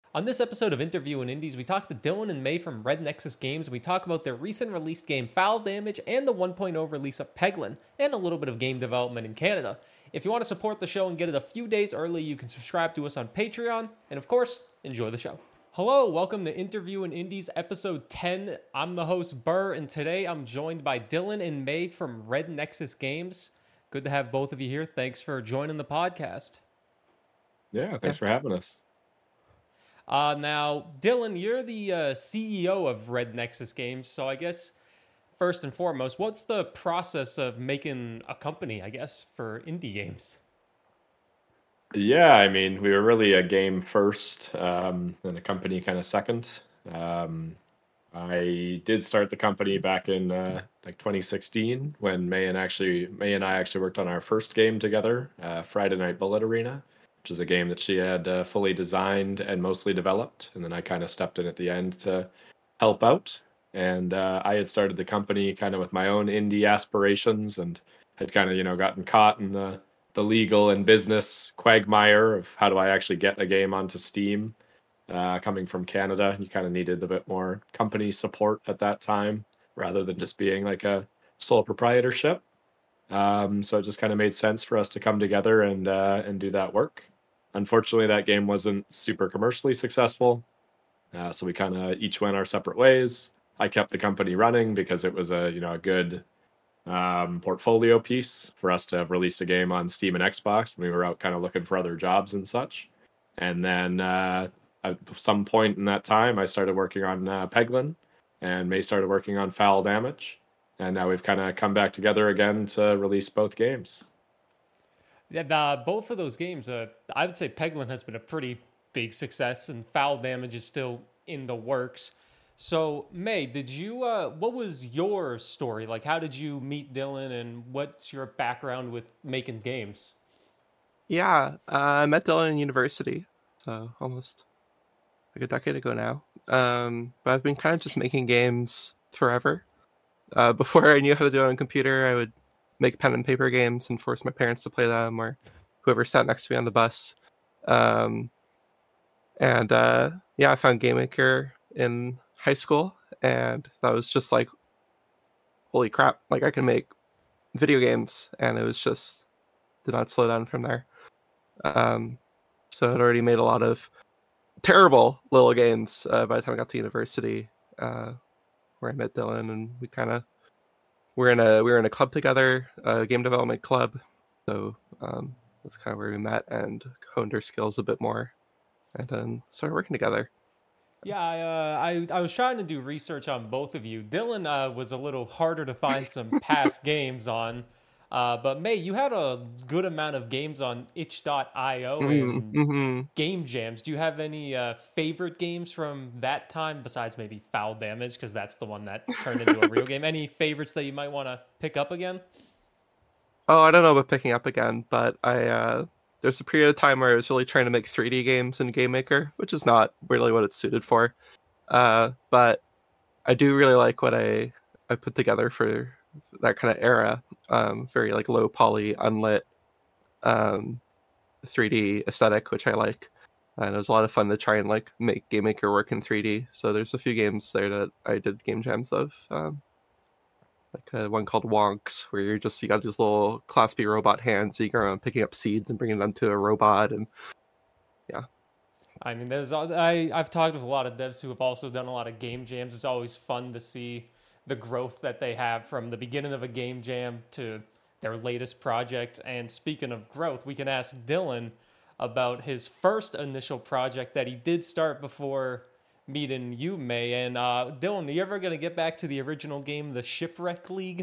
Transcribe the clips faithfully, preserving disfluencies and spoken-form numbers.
On this episode of Interview and Indies, we talk to Dylan and May from Red Nexus Games, and we talk about their recent released game Foul Damage and the one point oh release of Peglin, and a little bit of game development in Canada. If you want to support the show and get it a few days early, you can subscribe to us on Patreon, and of course, enjoy the show. Hello, welcome to Interview and Indies episode ten. I'm the host Burr, and today I'm joined by Dylan and May from Red Nexus Games. Good to have both of you here. Thanks for joining the podcast. Yeah, thanks for having us. Uh, now, Dylan, you're the uh, C E O of Red Nexus Games, so I guess first and foremost, what's the process of making a company, I guess, for indie games? Yeah, I mean, we were really a game first, um, and a company kind of second. Um, I did start the company back in uh, like twenty sixteen when May and actually May and I actually worked on our first game together, uh, Friday Night Bullet Arena, which is a game that she had uh, fully designed and mostly developed, and then I kind of stepped in at the end to help out. And uh, I had started the company kind of with my own indie aspirations, and had kind of you know gotten caught in the the legal and business quagmire of how do I actually get a game onto Steam. Uh, coming from Canada, you kind of needed a bit more company support at that time rather than just being like a sole proprietorship. Um, so it just kind of made sense for us to come together and uh, and do that work. Unfortunately, that game wasn't super commercially successful, uh, so we kind of each went our separate ways. I kept the company running because it was a you know a good um, portfolio piece for us to have released a game on Steam and Xbox. We were out kind of looking for other jobs and such. And then uh, at some point in that time, I started working on uh, Peglin, and May started working on Foul Damage. And now we've kind of come back together again to release both games. Yeah, uh, both of those games, uh, I would say Peglin has been a pretty big success, and Foul Damage is still in the works. So, May, did you? Uh, what was your story like? How did you meet Dylan, and what's your background with making games? Yeah, uh, I met Dylan in university, so almost like a decade ago now. Um, but I've been kind of just making games forever. Uh, before I knew how to do it on a computer, I would make pen and paper games and force my parents to play them, or whoever sat next to me on the bus. Um, and uh, yeah, I found GameMaker in high school, and that was just like, holy crap! Like I can make video games, and it was just did not slow down from there. Um, so I'd already made a lot of terrible little games uh, by the time I got to university, uh, where I met Dylan, and we kind of we're in a we were in a club together, a game development club. So um, that's kind of where we met and honed our skills a bit more, and then started working together. Yeah, I, uh, I I was trying to do research on both of you. Dylan uh, was a little harder to find some past games on, uh, but May, you had a good amount of games on itch dot io and Mm-hmm. game jams. Do you have any uh, favorite games from that time besides maybe Foul Damage, because that's the one that turned into a real game? Any favorites that you might want to pick up again? Oh, I don't know about picking up again, but I uh, there's a period of time where I was really trying to make three D games in GameMaker, which is not really what it's suited for. Uh, but I do really like what I I put together for that kind of era. Um, very like low poly, unlit, um, three D aesthetic, which I like. And it was a lot of fun to try and like make GameMaker work in three D. So there's a few games there that I did game jams of. Um, like uh, one called Wonks, where you're just you got these little Class B robot hands, so you go around picking up seeds and bringing them to a robot, and yeah. I mean, there's I I've talked with a lot of devs who have also done a lot of game jams. It's always fun to see the growth that they have from the beginning of a game jam to their latest project. And speaking of growth, we can ask Dylan about his first initial project that he did start before meeting you, May. And uh, Dylan, are you ever gonna get back to the original game, the Shipwreck League?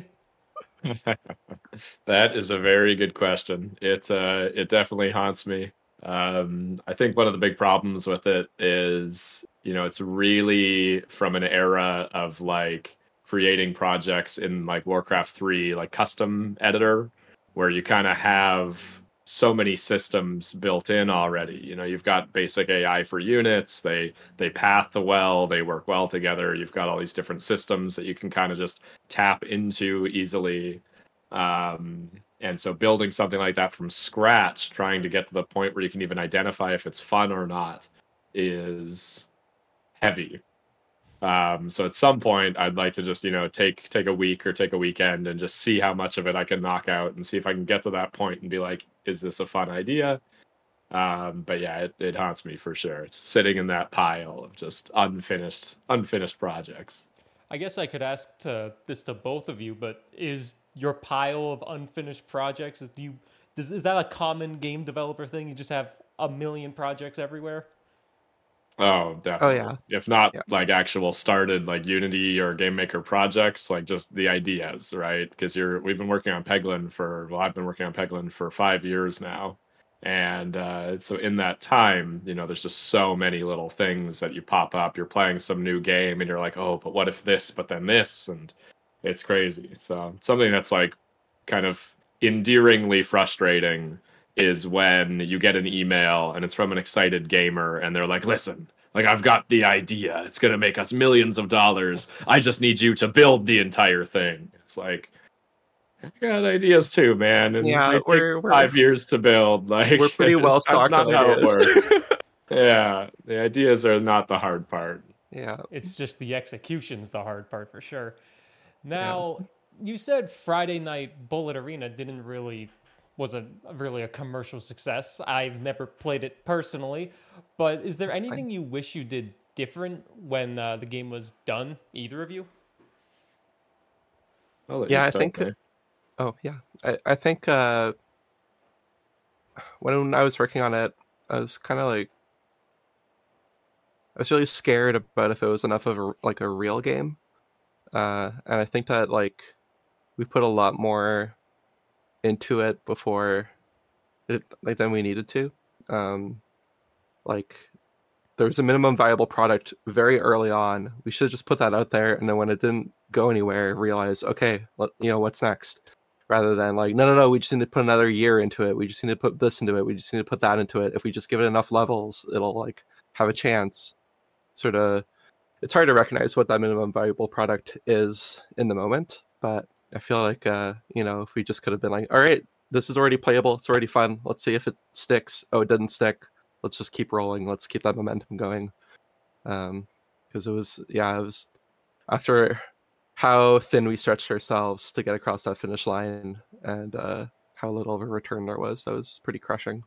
That is a very good question. It uh, it definitely haunts me. Um, I think one of the big problems with it is, you know, it's really from an era of like creating projects in like Warcraft three, like custom editor, where you kind of have so many systems built in already. You know, you've got basic A I for units, they they path the well, they work well together. You've got all these different systems that you can kind of just tap into easily. Um, and so building something like that from scratch, trying to get to the point where you can even identify if it's fun or not, is heavy. Um, so at some point, I'd like to just, you know, take take a week or take a weekend and just see how much of it I can knock out and see if I can get to that point and be like, is this a fun idea? Um, but yeah, it, it haunts me for sure. It's sitting in that pile of just unfinished unfinished projects. I guess I could ask to this to both of you, but is your pile of unfinished projects, do you does, is that a common game developer thing? You just have a million projects everywhere? Oh, definitely. yeah. If not Yeah. like actual started like Unity or Game Maker projects, like just the ideas, right? Because you're we've been working on Peglin for well, I've been working on Peglin for five years now. And uh, so in that time, you know, there's just so many little things that you pop up. You're playing some new game and you're like, oh, but what if this, but then this? And it's crazy. So something that's like kind of endearingly frustrating is when you get an email and it's from an excited gamer and they're like, listen, like I've got the idea. It's going to make us millions of dollars. I just need you to build the entire thing. It's like, I got ideas too, man. And Yeah, they take we're- we're- five years to build. Like We're pretty it's well not- stocked not on how it ideas. works. Yeah, the ideas are not the hard part. Yeah. It's just the execution's the hard part for sure. Now, you said Friday Night Bullet Arena didn't really wasn't really a commercial success. I've never played it personally, but is there anything you wish you did different when uh, the game was done? Either of you? I'll let Yeah, you I start think- there. Oh yeah, I I think uh, when I was working on it, I was kind of like I was really scared about if it was enough of a like a real game, uh, and I think that like we put a lot more into it before it like than we needed to. Um, like there was a minimum viable product very early on. We should just put that out there, and then when it didn't go anywhere, realize okay, let, you know what's next. Rather than like, no, no, no, we just need to put another year into it. We just need to put this into it. We just need to put that into it. If we just give it enough levels, it'll like have a chance. Sort of, it's hard to recognize what that minimum viable product is in the moment. But I feel like, uh, you know, if we just could have been like, all right, this is already playable. It's already fun. Let's see if it sticks. Oh, it didn't stick. Let's just keep rolling. Let's keep that momentum going. Um, because it was, yeah, it was after how thin we stretched ourselves to get across that finish line and uh, how little of a return there was. That was pretty crushing.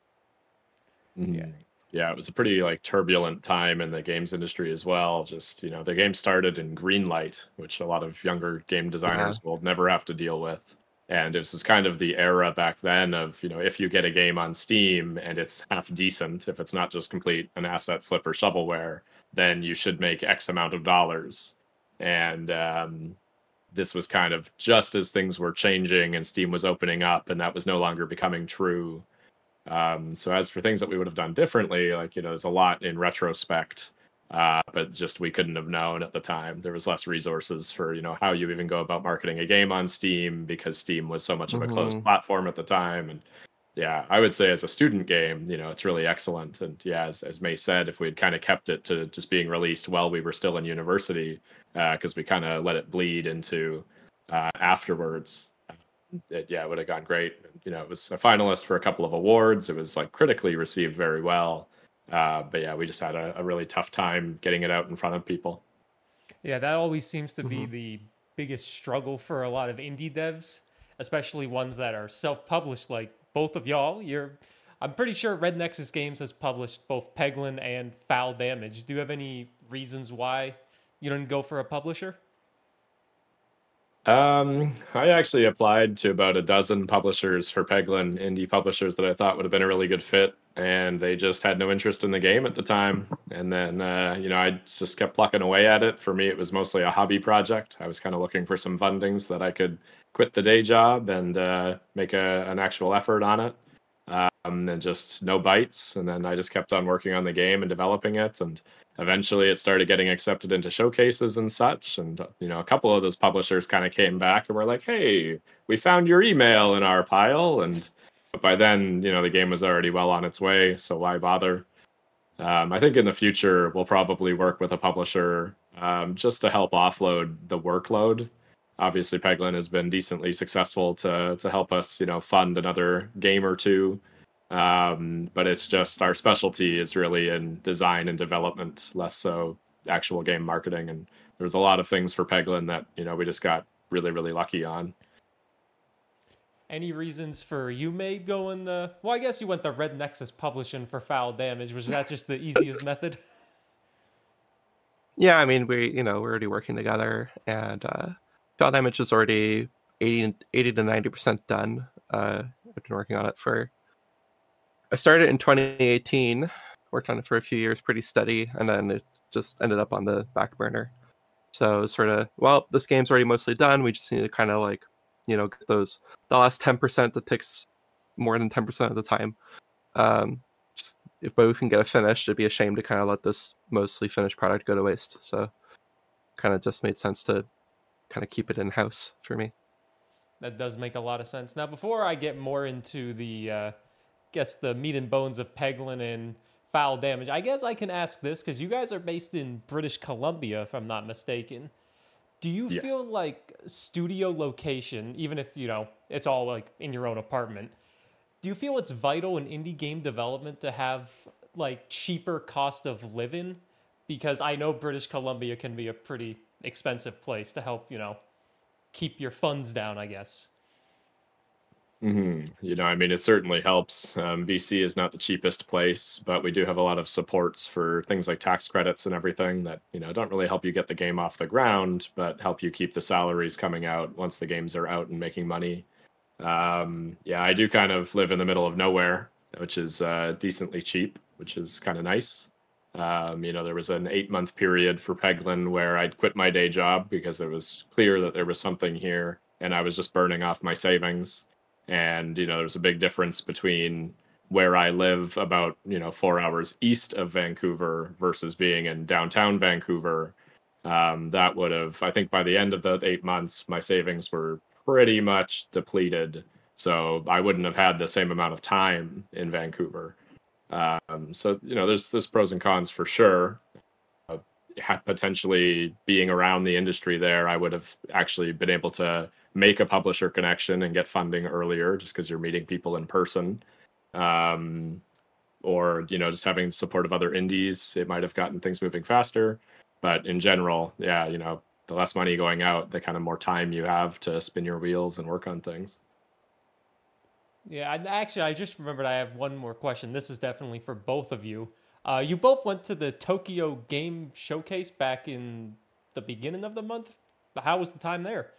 Mhm. Yeah. Yeah, it was a pretty like turbulent time in the games industry as well. Just, you know, the game started in Greenlight, which a lot of younger game designers will never have to deal with. And it was kind of the era back then of, you know, if you get a game on Steam and it's half decent, if it's not just complete an asset flip or shovelware, then you should make X amount of dollars. And um, this was kind of just as things were changing and Steam was opening up, and that was no longer becoming true. Um, so as for things that we would have done differently, like, you know, there's a lot in retrospect, uh, but just we couldn't have known at the time. There was less resources for, you know, how you even go about marketing a game on Steam because Steam was so much of a closed Mhm. platform at the time. And yeah, I would say as a student game, you know, it's really excellent. And yeah, as, as May said, if we had kind of kept it to just being released while we were still in university, because we kind of let it bleed into uh, afterwards, it, yeah, it would have gone great. You know, it was a finalist for a couple of awards. It was like critically received very well. Uh, but yeah, we just had a, a really tough time getting it out in front of people. Yeah, that always seems to be Mhm. the biggest struggle for a lot of indie devs, especially ones that are self-published like both of y'all. You're I'm pretty sure Red Nexus Games has published both Peglin and Foul Damage. Do you have any reasons why you didn't go for a publisher? Um, I actually applied to about a dozen publishers for Peglin, indie publishers that I thought would have been a really good fit, and they just had no interest in the game at the time. And then, uh, you know, I just kept plucking away at it. For me, it was mostly a hobby project. I was kind of looking for some fundings that I could quit the day job and uh, make a, an actual effort on it. Um, and just no bites. And then I just kept on working on the game and developing it. And eventually it started getting accepted into showcases and such. And, you know, a couple of those publishers kind of came back and were like, hey, we found your email in our pile. And but by then, you know, the game was already well on its way. So why bother? Um, I think in the future, we'll probably work with a publisher um, just to help offload the workload. Obviously, Peglin has been decently successful to to help us, you know, fund another game or two. Um, but it's just our specialty is really in design and development, less so actual game marketing. And there was a lot of things for Peglin that, you know, we just got really, really lucky on. Any reasons for you made going the? Well, I guess you went the Red Nexus publishing for Foul Damage. Was that just the easiest method? Yeah, I mean, we you know we're already working together, and uh, Foul Damage is already eighty, eighty to ninety percent done. Uh, I've been working on it for. I started in twenty eighteen, worked on it for a few years, pretty steady, and then it just ended up on the back burner. So sort of, well, this game's already mostly done. We just need to kind of like, you know, get those the last ten percent that takes more than ten percent of the time. Um, just if both can get it finished, it'd be a shame to kind of let this mostly finished product go to waste. So, kind of just made sense to kind of keep it in house for me. That does make a lot of sense. Now, before I get more into the, uh, guess the meat and bones of Peglin and Foul Damage, I guess I can ask this because you guys are based in British Columbia, if I'm not mistaken. Do you Yes. feel like studio location, even if, you know, it's all like in your own apartment, do you feel it's vital in indie game development to have like cheaper cost of living? Because I know British Columbia can be a pretty expensive place to help, you know, keep your funds down, I guess. hmm You know, I mean, it certainly helps. Um, B C is not the cheapest place, but we do have a lot of supports for things like tax credits and everything that, you know, don't really help you get the game off the ground, but help you keep the salaries coming out once the games are out and making money. Um, yeah, I do kind of live in the middle of nowhere, which is uh, decently cheap, which is kind of nice. Um, you know, there was an eight month period for Peglin where I'd quit my day job because it was clear that there was something here and I was just burning off my savings. And, you know, there's a big difference between where I live about, you know, four hours east of Vancouver versus being in downtown Vancouver. Um, that would have, I think by the end of the eight months, my savings were pretty much depleted. So I wouldn't have had the same amount of time in Vancouver. Um, so, you know, there's there's pros and cons for sure. Uh, Potentially being around the industry there, I would have actually been able to make a publisher connection and get funding earlier just because you're meeting people in person. Um, or, you know, just having support of other indies, it might have gotten things moving faster. But in general, yeah, you know, the less money going out, the kind of more time you have to spin your wheels and work on things. Yeah, I, actually, I just remembered I have one more question. This is definitely for both of you. Uh, you both went to the Tokyo Game Showcase back in the beginning of the month. How was the time there?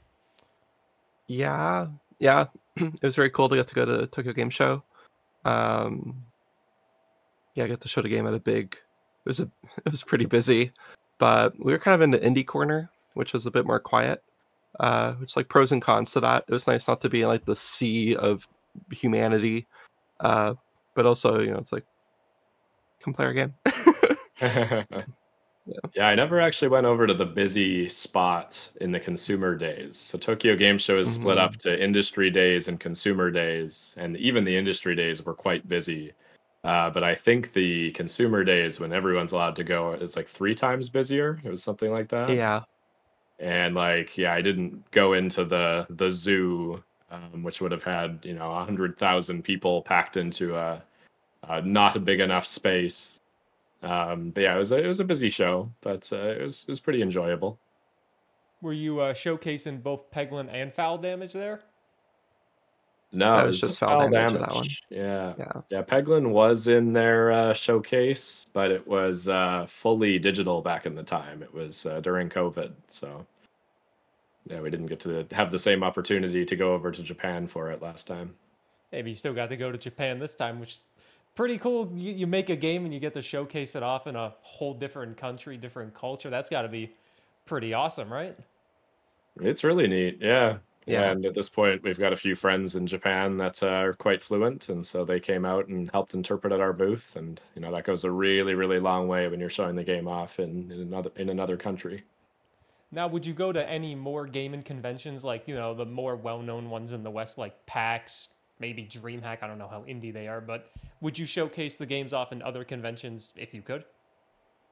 Yeah, yeah, it was very cool to get to go to the Tokyo Game Show. Um, yeah, I got to show the game at a big. It was a, it was pretty busy, but we were kind of in the indie corner, which was a bit more quiet. Uh, which like pros and cons to that. It was nice not to be in like the sea of humanity, uh, but also you know it's like come play our game. yeah. yeah, I never actually went over to the busy spot in the consumer days. So Tokyo Game Show is split up to industry days and consumer days, and even the industry days were quite busy. Uh, but I think the consumer days, when everyone's allowed to go, is like three times busier. It was something like that. Yeah. And like, yeah, I didn't go into the the zoo, um, which would have had you know a hundred thousand people packed into a, a not a big enough space. Um, but yeah, it was a, it was a busy show, but uh, it was it was pretty enjoyable. Were you uh, showcasing both Peglin and Foul Damage there? No, That it was was just just foul foul damage damage. with that one. Yeah, Yeah. yeah. Peglin was in their uh, showcase, but it was uh, fully digital back in the time. It was uh, during COVID, so yeah, we didn't get to have the same opportunity to go over to Japan for it last time. Maybe you still got to go to Japan this time, which is pretty cool. You, you make a game and you get to showcase it off in a whole different country, different culture. That's got to be pretty awesome, right? It's really neat, yeah. Yeah. And at this point, we've got a few friends in Japan that uh, are quite fluent, and so they came out and helped interpret at our booth. And you know that goes a really, really long way when you're showing the game off in, in another in another country. Now, would you go to any more gaming conventions, like, you know, the more well-known ones in the West, like PAX, maybe DreamHack? I don't know how indie they are, but would you showcase the games off in other conventions if you could?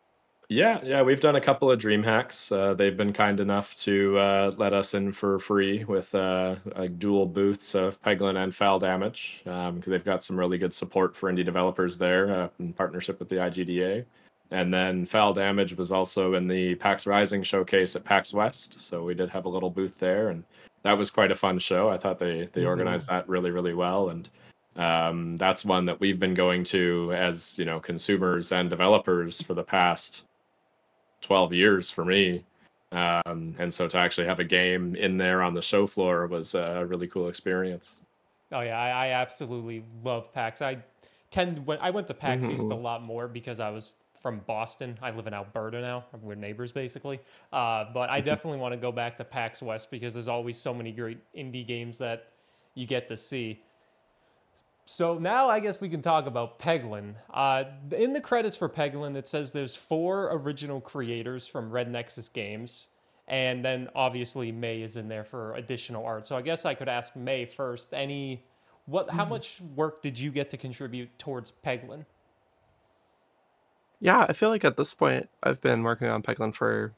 Yeah, yeah, we've done a couple of dream hacks. Uh, they've been kind enough to uh, let us in for free with uh, like dual booths of Peglin and Foul Damage, because they've got some really good support for indie developers there uh, in partnership with the I G D A. And then Foul Damage was also in the PAX Rising showcase at PAX West, so we did have a little booth there, and that was quite a fun show. I thought they they organized that really really well, and um, that's one that we've been going to as you know consumers and developers for the past twelve years for me. Um, and so to actually have a game in there on the show floor was a really cool experience. Oh yeah, I, I absolutely love PAX. I tend when I went to PAX East a Mhm. lot more because I was from Boston. I live in Alberta now. We're neighbors basically. Uh, but I definitely want to go back to PAX West because there's always so many great indie games that you get to see. So now I guess we can talk about Peglin. Uh, in the credits for Peglin, it says there's four original creators from Red Nexus Games, and then obviously May is in there for additional art. So I guess I could ask May first. Any, what? How much work did you get to contribute towards Peglin? Yeah, I feel like at this point I've been working on Peglin for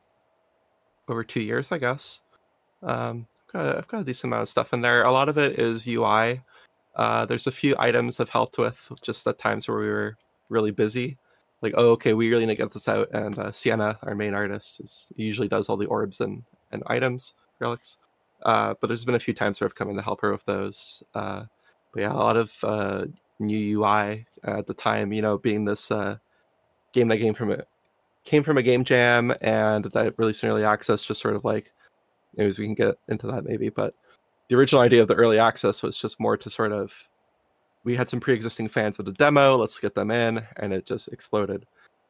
over two years, I guess. Um, I've got, I've got a decent amount of stuff in there. A lot of it is U I. Uh, there's a few items I've helped with just at times where we were really busy. Like, oh, okay, we really need to get this out. And uh, Sienna, our main artist, is usually does all the orbs and, and items, relics. Uh, but there's been a few times where I've come in to help her with those. Uh, but yeah, a lot of uh, new U I at the time, you know, being this uh, game that came from a, came from a game jam and that released in early access, just sort of like, anyways, we can get into that maybe, but the original idea of the early access was just more to sort of, we had some pre-existing fans with the demo, let's get them in, and it just exploded.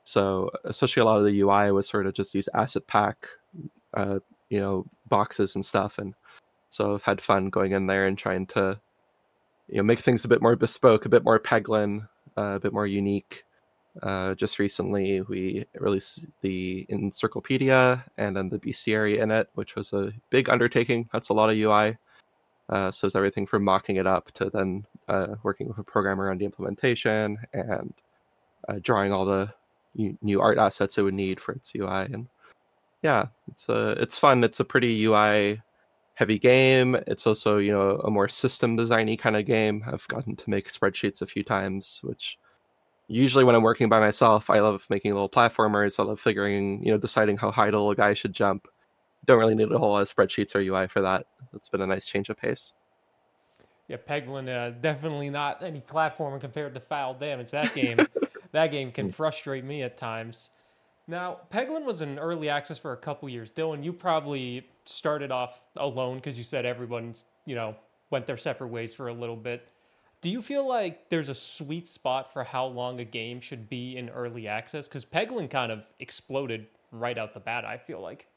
So especially a lot of the U I was sort of just these asset pack, uh, you know, boxes and stuff, and so I've had fun going in there and trying to, you know, make things a bit more bespoke, a bit more Peglin, uh, a bit more unique. Uh, just recently, we released the Encyclopedia and then the bestiary in it, which was a big undertaking. That's a lot of U I. Uh, so it's everything from mocking it up to then uh, working with a programmer on the implementation and uh, drawing all the u- new art assets it would need for its U I. And yeah, it's a, it's fun. It's a pretty U I heavy game. It's also, you know, a more system designy kind of game. I've gotten to make spreadsheets a few times, which usually when I'm working by myself, I love making little platformers. I love figuring, you know, deciding how high a guy should jump. Don't really need a whole lot of spreadsheets or U I for that. It's been a nice change of pace. Yeah, Peglin, uh, definitely not any platformer compared to Foul Damage. That game, that game can frustrate me at times. Now, Peglin was in early access for a couple years. Dylan, you probably started off alone because you said everyone's, you know, went their separate ways for a little bit. Do you feel like there's a sweet spot for how long a game should be in early access? Because Peglin kind of exploded right out the bat, I feel like.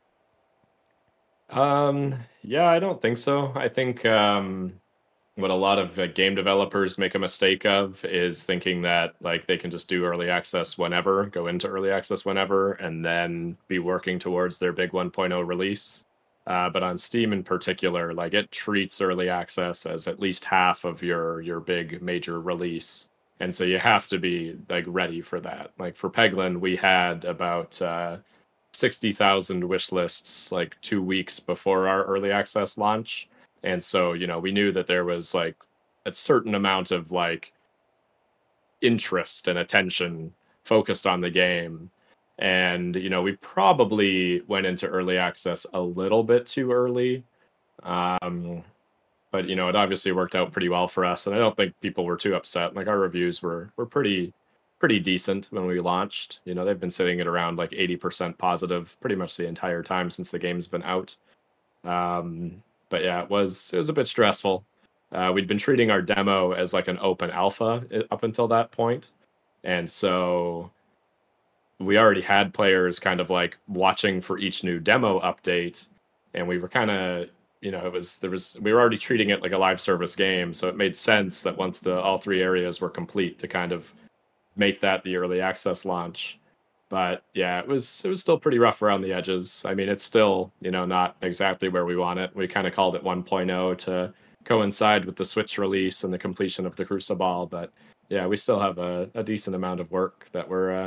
Um, yeah, I don't think so. I think um, what a lot of uh, game developers make a mistake of is thinking that like they can just do early access whenever, go into early access whenever, and then be working towards their big 1.0 release. Uh, but on Steam in particular, like it treats early access as at least half of your your big major release, and so you have to be like ready for that. Like for Peglin, we had about uh, sixty thousand wish lists like two weeks before our early access launch, and so you know we knew that there was like a certain amount of like interest and attention focused on the game. And you know we probably went into early access a little bit too early, um but you know it obviously worked out pretty well for us, and I don't think people were too upset. Like our reviews were were pretty pretty decent when we launched. You know they've been sitting at around like eighty percent positive pretty much the entire time since the game's been out. um but yeah, it was it was a bit stressful. Uh, we'd been treating our demo as like an open alpha up until that point, and so we already had players kind of like watching for each new demo update, and we were kind of, you know, it was there was we were already treating it like a live service game, so it made sense that once the all three areas were complete to kind of make that the early access launch. But yeah, it was it was still pretty rough around the edges. I mean, it's still, you know, not exactly where we want it. We kind of called it 1.0 to coincide with the Switch release and the completion of the Crucible, but yeah, we still have a, a decent amount of work that we're uh,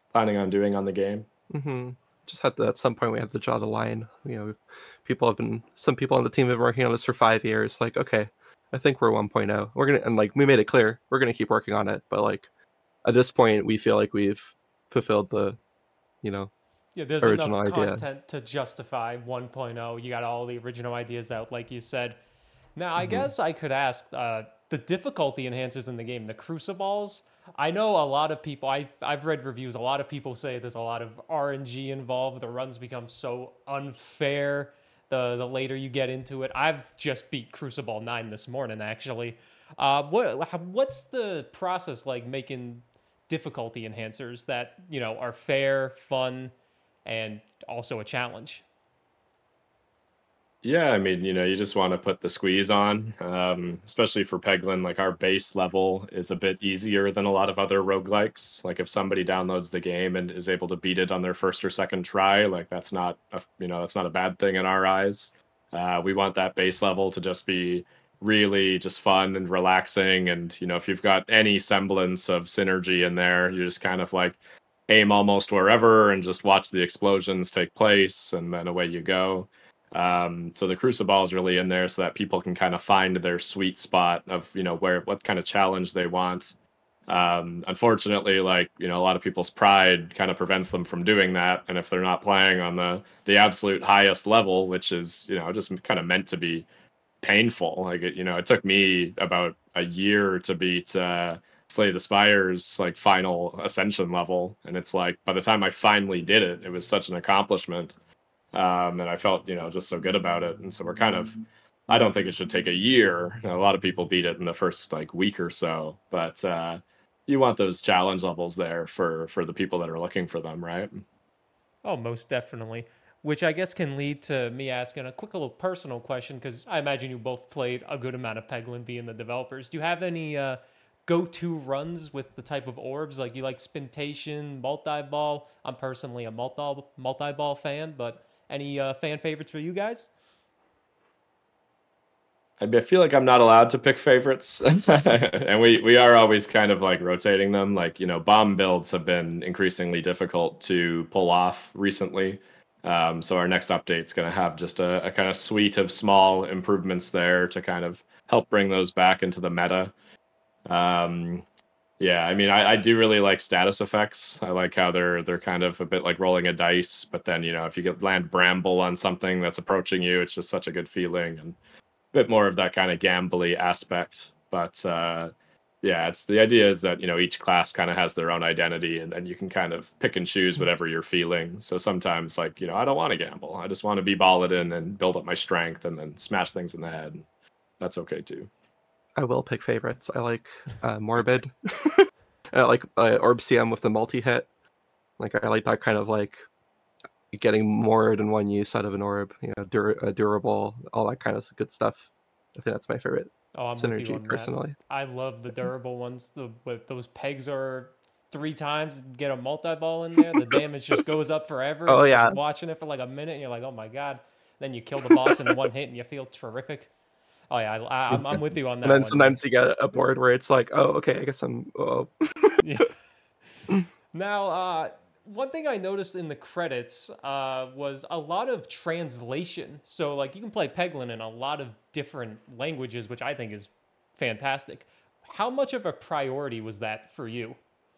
planning on doing on the game. Mm-hmm. Just had to, at some point we have to draw the line. You know, people have been, some people on the team have been working on this for five years. Like, okay, I think we're one point oh. We're gonna, and like we made it clear we're gonna keep working on it. But like at this point, we feel like we've fulfilled the, you know, Yeah, there's original enough idea. content to justify one point oh. You got all the original ideas out, like you said. Now, I Mhm. guess I could ask uh, the difficulty enhancers in the game, the crucibles. I know a lot of people, I've, I've read reviews, a lot of people say there's a lot of R N G involved. The runs become so unfair the, the later you get into it. I've just beat Crucible nine this morning, actually. Uh, what What's the process like making difficulty enhancers that, you know, are fair, fun, and also a challenge? Yeah, I mean, you know, you just want to put the squeeze on, um, especially for Peglin. Like our base level is a bit easier than a lot of other roguelikes. Like if somebody downloads the game and is able to beat it on their first or second try, like that's not a, you know, that's not a bad thing in our eyes. Uh, we want that base level to just be really just fun and relaxing. And, you know, if you've got any semblance of synergy in there, you just kind of like aim almost wherever and just watch the explosions take place and then away you go. Um, so the Crucible is really in there so that people can kind of find their sweet spot of, you know, where what kind of challenge they want. Um, unfortunately, like, you know, a lot of people's pride kind of prevents them from doing that. And if they're not playing on the the absolute highest level, which is, you know, just kind of meant to be painful. Like it, you know, it took me about a year to beat uh Slay the Spire's like final ascension level. And it's like by the time I finally did it, it was such an accomplishment. Um, and I felt, you know, just so good about it. And so we're kind of, I don't think it should take a year. A lot of people beat it in the first like week or so, but uh, you want those challenge levels there for for the people that are looking for them, right? Oh, most definitely. Which I guess can lead to me asking a quick little personal question because I imagine you both played a good amount of Peglin being the developers. Do you have any uh, go-to runs with the type of orbs? Like you like Spintation, multi-ball? I'm personally a multi multi-ball fan, but any uh, fan favorites for you guys? I I feel like I'm not allowed to pick favorites, and we we are always kind of like rotating them. Like you know, bomb builds have been increasingly difficult to pull off recently. Um, so our next update's going to have just a, a kind of suite of small improvements there to kind of help bring those back into the meta. Um, yeah, I mean, I, I do really like status effects. I like how they're they're kind of a bit like rolling a dice, but then you know, if you get land bramble on something that's approaching you, it's just such a good feeling and bit more of that kind of gambly aspect. But uh, yeah, it's the idea is that you know each class kind of has their own identity, and then you can kind of pick and choose whatever you're feeling. So sometimes, like you know, I don't want to gamble. I just want to be Balladin and build up my strength, and then smash things in the head. That's okay too. I will pick favorites. I like uh, Morbid. I like uh, Orb C M with the multi hit. Like I like that kind of like getting more than one use out of an orb. You know, dur- uh, durable, all that kind of good stuff. I think that's my favorite Oh, I'm with you synergy on that. personally. I love the durable ones. The with those pegs are three times. Get a multi ball in there, the damage just goes up forever. And Oh you're yeah, just watching it for like a minute, and you're like, oh my god. Then you kill the boss in one hit, and you feel terrific. Oh yeah, I, I, I'm I'm with you on that and then one. sometimes you get a board where it's like, oh okay, I guess I'm. Oh. Yeah. Now, uh, one thing I noticed in the credits uh, was a lot of translation. So, like, you can play Peglin in a lot of different languages, which I think is fantastic. How much of a priority was that for you?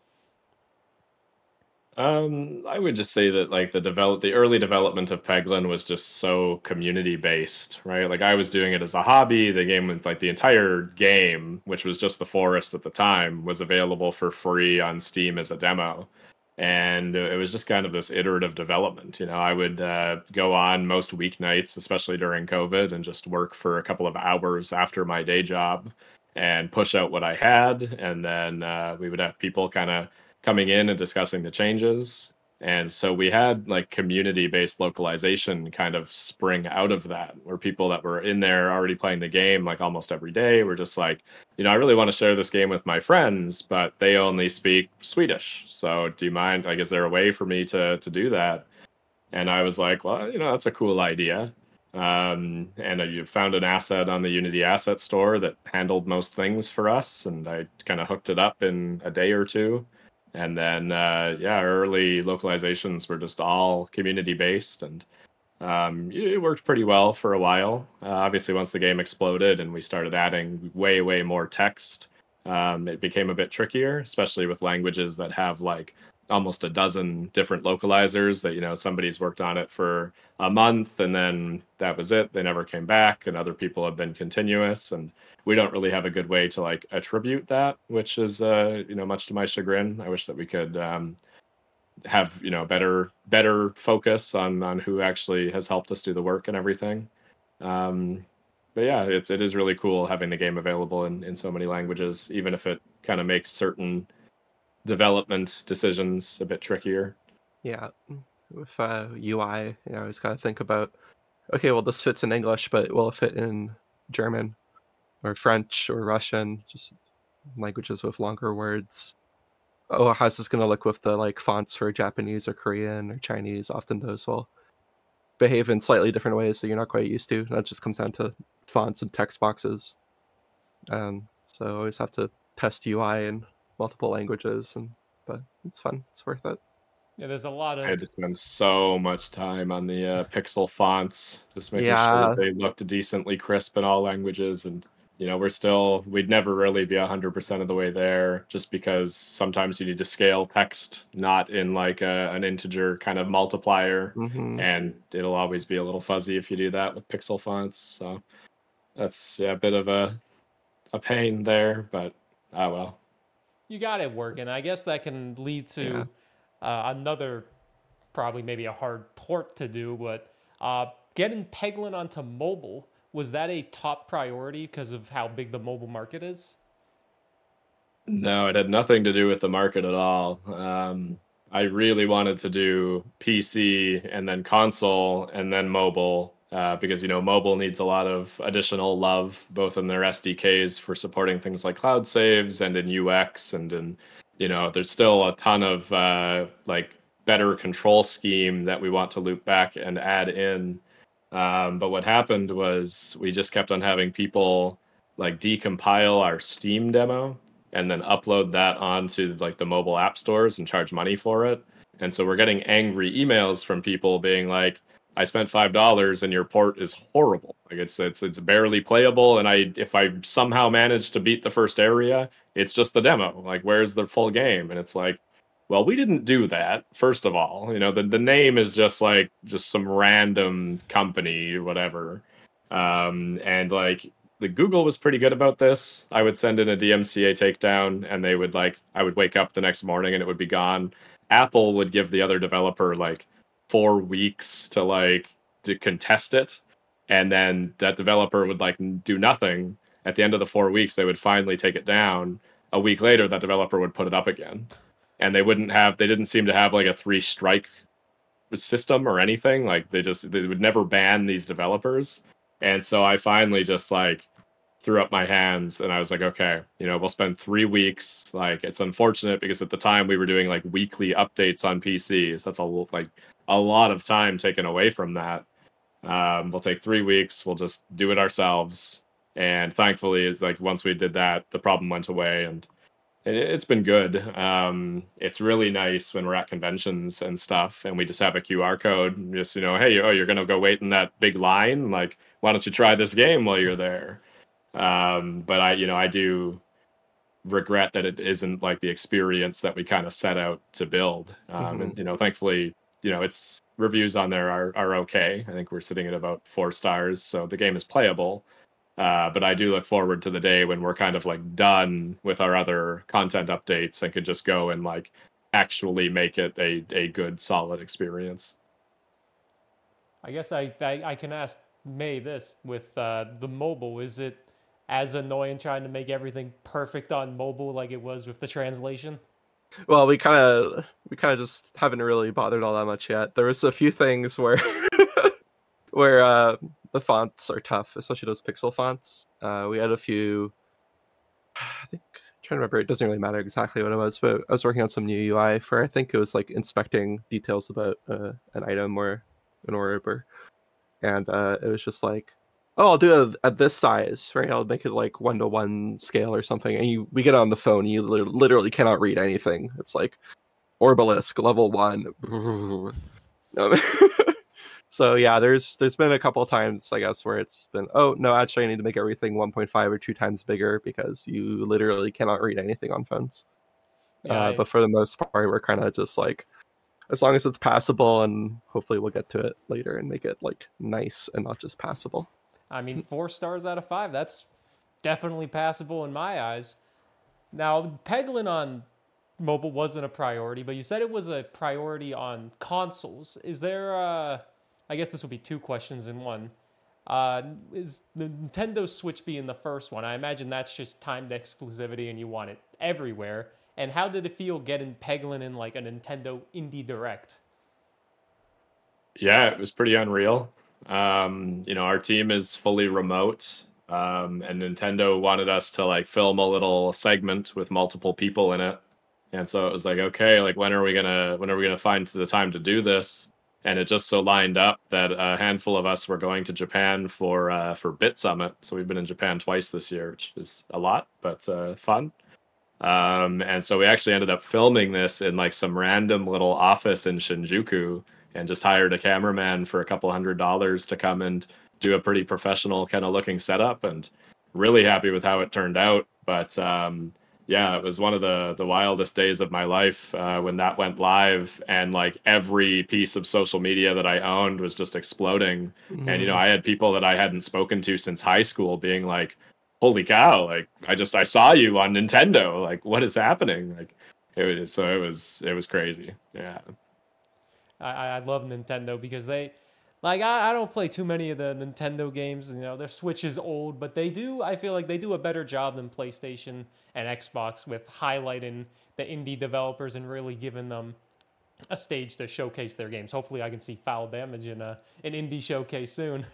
Um, I would just say that like the develop the early development of Peglin was just so community based, right? Like I was doing it as a hobby. The game was like the entire game, which was just the forest at the time, was available for free on Steam as a demo. And it was just kind of this iterative development. You know, I would uh, go on most weeknights, especially during COVID, and just work for a couple of hours after my day job and push out what I had. And then uh, we would have people kind of coming in and discussing the changes. And so we had like community based localization kind of spring out of that, where people that were in there already playing the game like almost every day were just like, you know, I really want to share this game with my friends, but they only speak Swedish. So do you mind? Like, is there a way for me to to do that? And I was like, well, you know, that's a cool idea. Um, and uh, you found an asset on the Unity Asset Store that handled most things for us, and I kind of hooked it up in a day or two. And then, uh, yeah, early localizations were just all community based, and um, it worked pretty well for a while. Uh, obviously, once the game exploded and we started adding way, way more text, um, it became a bit trickier, especially with languages that have like almost a dozen different localizers that, you know, somebody's worked on it for a month and then that was it. They never came back, and other people have been continuous. And we don't really have a good way to like attribute that, which is, uh, you know, much to my chagrin. I wish that we could. Um, have you know better better focus on on who actually has helped us do the work and everything. Um, but yeah, it's it is really cool having the game available in in so many languages, even if it kind of makes certain development decisions a bit trickier. Yeah, with uh, U I, you know, I always gotta think about, okay, well, this fits in English, but will it fit in German or French or Russian? Just languages with longer words. Oh, how's this gonna look with the like fonts for Japanese or Korean or Chinese? Often those will behave in slightly different ways, so you're not quite used to. That just comes down to fonts and text boxes. Um, so I always have to test U I in multiple languages, and but it's fun. It's worth it. Yeah, there's a lot I had of to spend so much time on the uh, pixel fonts, just making sure Yeah. that they looked decently crisp in all languages. And you know, we're still we'd never really be a hundred percent of the way there, just because sometimes you need to scale text not in like a, an integer kind of multiplier, hmm and it'll always be a little fuzzy if you do that with pixel fonts. So that's, yeah, a bit of a a pain there, but ah well. you got it working. I guess that can lead to uh, another, probably maybe a hard port to do, but uh, getting Peglin onto mobile, was that a top priority because of how big the mobile market is? No, it had nothing to do with the market at all. Um, I really wanted to do P C and then console and then mobile, uh, because, you know, mobile needs a lot of additional love, both in their S D Ks for supporting things like cloud saves and in U X. And in, you know, there's still a ton of uh, like better control scheme that we want to loop back and add in. Um, but what happened was we just kept on having people like decompile our Steam demo and then upload that onto like the mobile app stores and charge money for it. And so we're getting angry emails from people being like, I spent five dollars and your port is horrible. Like it's it's it's barely playable, and I if I somehow manage to beat the first area, it's just the demo. Like, where's the full game? And it's like, well, we didn't do that. First of all, you know, the the name is just like just some random company or whatever. Um, and like the Google was pretty good about this. I would send in a D M C A takedown and they would like, I would wake up the next morning and it would be gone. Apple would give the other developer like four weeks to like to contest it. And then that developer would like do nothing. At the end of the four weeks, they would finally take it down. A week later, that developer would put it up again. And they wouldn't have, they didn't seem to have like a three strike system or anything. Like they just, they would never ban these developers. And so I finally just like threw up my hands and I was like, okay, you know, we'll spend three weeks. Like, it's unfortunate because at the time we were doing like weekly updates on P Cs. That's a like a lot of time taken away from that. Um, we'll take three weeks. We'll just do it ourselves. And thankfully, it's like once we did that, the problem went away, and it, it's been good. Um, it's really nice when we're at conventions and stuff, and we just have a Q R code. And just, you know, hey, oh, you're gonna go wait in that big line. Like, why don't you try this game while you're there? Um, but I, you know, I do regret that it isn't like the experience that we kind of set out to build. Um, Mhm. And you know, thankfully, you know, its reviews on there are are okay. I think we're sitting at about four stars, so the game is playable. Uh, but I do look forward to the day when we're kind of like done with our other content updates and could just go and like actually make it a a good solid experience. I guess I, I, I can ask May this with uh, the mobile. Is it as annoying trying to make everything perfect on mobile like it was with the translation? Well, we kind of we kind of just haven't really bothered all that much yet. There was a few things where where uh, the fonts are tough, especially those pixel fonts. Uh, we had a few. I think I'm trying to remember. It doesn't really matter exactly what it was, but I was working on some new U I for. I think it was like inspecting details about uh, an item or an orb, or, and uh, it was just like oh, I'll do it at this size, right? I'll make it like one to one scale or something. And you, we get on the phone, you literally cannot read anything. It's like Orbalisk level one. Um, so yeah, there's there's been a couple of times, I guess, where it's been, oh no, actually I need to make everything one point five or two times bigger because you literally cannot read anything on phones. Yeah, uh, I, but for the most part, we're kind of just like, as long as it's passable, and hopefully we'll get to it later and make it like nice and not just passable. I mean, four stars out of five. That's definitely passable in my eyes. Now, Peglin on mobile wasn't a priority, but you said it was a priority on consoles. Is there, uh, I guess this would be two questions in one. Uh, is the Nintendo Switch being the first one? I imagine that's just timed exclusivity and you want it everywhere. And how did it feel getting Peglin in like a Nintendo Indie Direct? Yeah, it was pretty unreal. Um, you know, our team is fully remote, um, and Nintendo wanted us to like film a little segment with multiple people in it. And so it was like, okay, like when are we gonna when are we gonna find the time to do this? And it just so lined up that a handful of us were going to Japan for uh, for Bit Summit. So we've been in Japan twice this year, which is a lot, but uh, fun. Um, and so we actually ended up filming this in like some random little office in Shinjuku, and just hired a cameraman for a couple hundred dollars to come and do a pretty professional kind of looking setup, and really happy with how it turned out. But um, yeah, it was one of the the wildest days of my life uh, when that went live, and like every piece of social media that I owned was just exploding. Mm. And you know, I had people that I hadn't spoken to since high school being like, holy cow, like I just I saw you on Nintendo, like what is happening? Like it was so it was it was crazy. Yeah. I, I love Nintendo because they, like, I, I don't play too many of the Nintendo games. You know, their Switch is old, but they do, I feel like they do a better job than PlayStation and Xbox with highlighting the indie developers and really giving them a stage to showcase their games. Hopefully I can see Foul Damage in a, an indie showcase soon.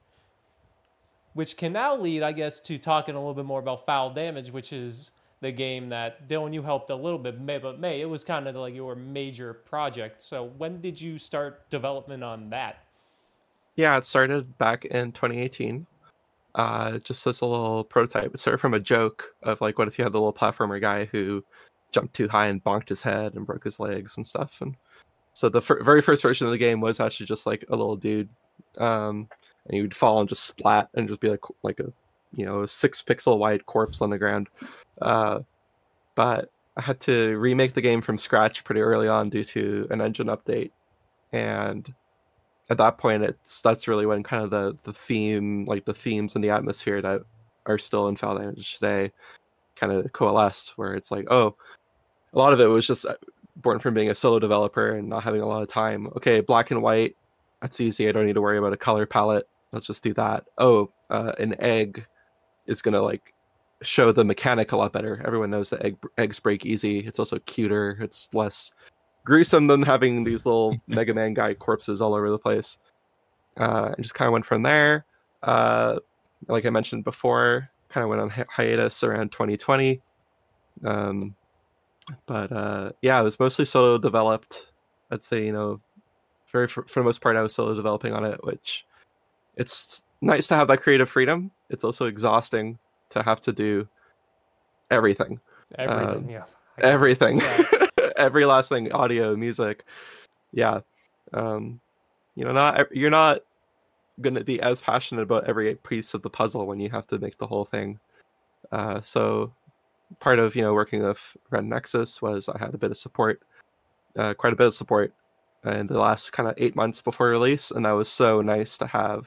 Which can now lead, I guess, to talking a little bit more about Foul Damage, which is the game that, Dylan, you helped a little bit, May, but May, it was kind of like your major project. So when did you start development on that? Yeah, it started back in twenty eighteen. Uh, just as a little prototype. It started from a joke of like, what if you had the little platformer guy who jumped too high and bonked his head and broke his legs and stuff. And so the f- very first version of the game was actually just like a little dude, um, and he would fall and just splat and just be like like a you know a six pixel wide corpse on the ground. Uh, but I had to remake the game from scratch pretty early on due to an engine update, and at that point, it's that's really when kind of the the theme, like the themes and the atmosphere that are still in Foul Damage today, kind of coalesced. Where it's like, oh, a lot of it was just born from being a solo developer and not having a lot of time. Okay, black and white, that's easy. I don't need to worry about a color palette. Let's just do that. Oh, uh, an egg is gonna like show the mechanic a lot better. Everyone knows that egg, eggs break easy. It's also cuter. It's less gruesome than having these little Mega Man guy corpses all over the place. Uh, and just kind of went from there. Uh, like I mentioned before, kind of went on hi- hiatus around twenty twenty. Um, but uh, yeah, it was mostly solo developed. I'd say, you know, very for, for the most part, I was solo developing on it, which it's nice to have that creative freedom. It's also exhausting to have to do everything. Everything, Um, yeah. Everything. Yeah. Every last thing, audio, music. Yeah. Um, you know, not you're not going to be as passionate about every piece of the puzzle when you have to make the whole thing. Uh, so part of, you know, working with Red Nexus was I had a bit of support, uh, quite a bit of support in the last kind of eight months before release. And that was so nice to have,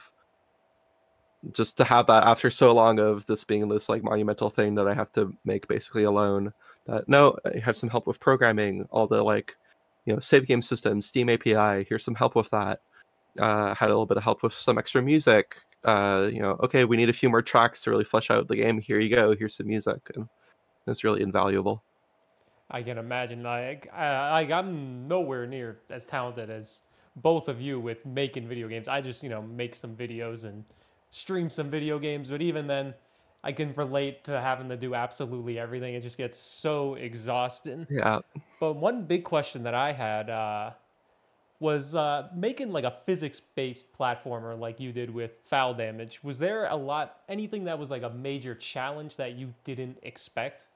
just to have that after so long of this being this like monumental thing that I have to make basically alone. That no, I have some help with programming, all the like, you know, save game system, Steam A P I. Here's some help with that. Uh, had a little bit of help with some extra music. Uh, you know, okay, we need a few more tracks to really flesh out the game. Here you go. Here's some music, and it's really invaluable. I can imagine. Like, I, like I'm nowhere near as talented as both of you with making video games. I just, you know, make some videos and stream some video games. But even then, I can relate to having to do absolutely everything. It just gets so exhausting. Yeah. But one big question that I had uh, was uh, making like a physics-based platformer like you did with Foul Damage. Was there a lot, anything that was like a major challenge that you didn't expect?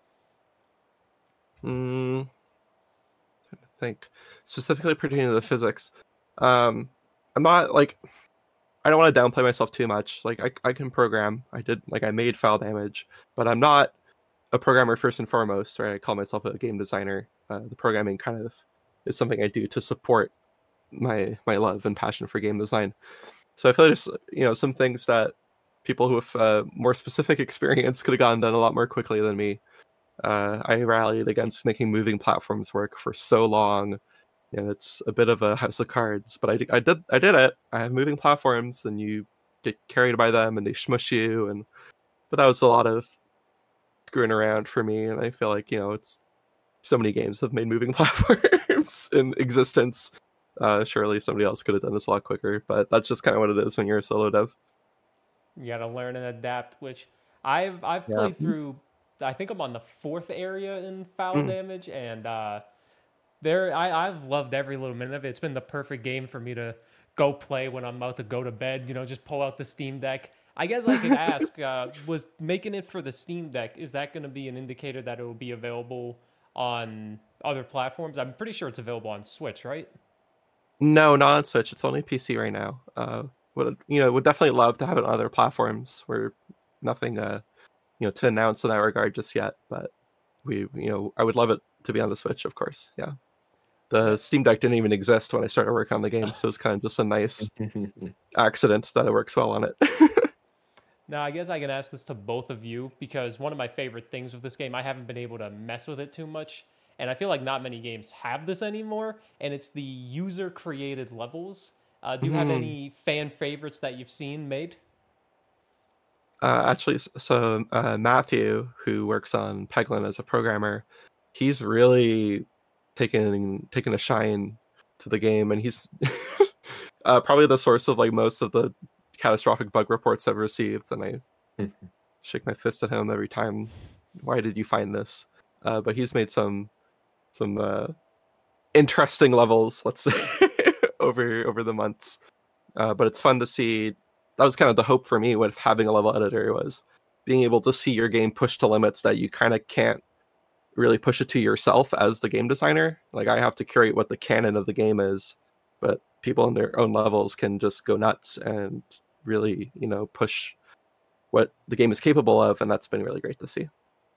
Hmm. I think specifically pertaining to the physics. Um, I'm not like I don't want to downplay myself too much. Like I, I can program. I did like I made Foul Damage, but I'm not a programmer first and foremost. Right? I call myself a game designer. Uh, the programming kind of is something I do to support my my love and passion for game design. So I feel like there's you know some things that people who have uh, more specific experience could have gotten done a lot more quickly than me. Uh, I rallied against making moving platforms work for so long. You know, it's a bit of a house of cards, but I, I did I did it. I have moving platforms, and you get carried by them, and they smush you. And but that was a lot of screwing around for me, and I feel like you know it's so many games have made moving platforms in existence. Uh, surely somebody else could have done this a lot quicker, but that's just kind of what it is when you're a solo dev. You got to learn and adapt. Which I've I've Yeah. played through. I think I'm on the fourth area in Foul Mm. Damage, and uh, there I I've loved every little minute of it. It's been the perfect game for me to go play when I'm about to go to bed. You know, just pull out the Steam Deck. I guess I could ask, uh, was making it for the Steam Deck, is that going to be an indicator that it will be available on other platforms? I'm pretty sure it's available on Switch, right? No, not on Switch. It's only P C right now. Uh, would you know? Would definitely love to have it on other platforms. We're nothing, uh, you know, to announce in that regard just yet. But we, you know, I would love it to be on the Switch, of course. Yeah, the Steam Deck didn't even exist when I started working on the game, so it's kind of just a nice accident that it works well on it. Now, I guess I can ask this to both of you because one of my favorite things with this game, I haven't been able to mess with it too much. And I feel like not many games have this anymore. And it's the user created levels. Uh, do you have Mhm. any fan favorites that you've seen made? Uh, actually, so uh, Matthew, who works on Peglin as a programmer, he's really taken taken a shine to the game, and he's uh, probably the source of like most of the catastrophic bug reports I've received. And I shake my fist at him every time. Why did you find this? Uh, but he's made some some uh, interesting levels, let's say, over over the months. Uh, but it's fun to see. That was kind of the hope for me with having a level editor, was being able to see your game pushed to limits that you kind of can't really push it to yourself as the game designer. Like I have to curate what the canon of the game is, but people in their own levels can just go nuts and really, you know, push what the game is capable of, and that's been really great to see.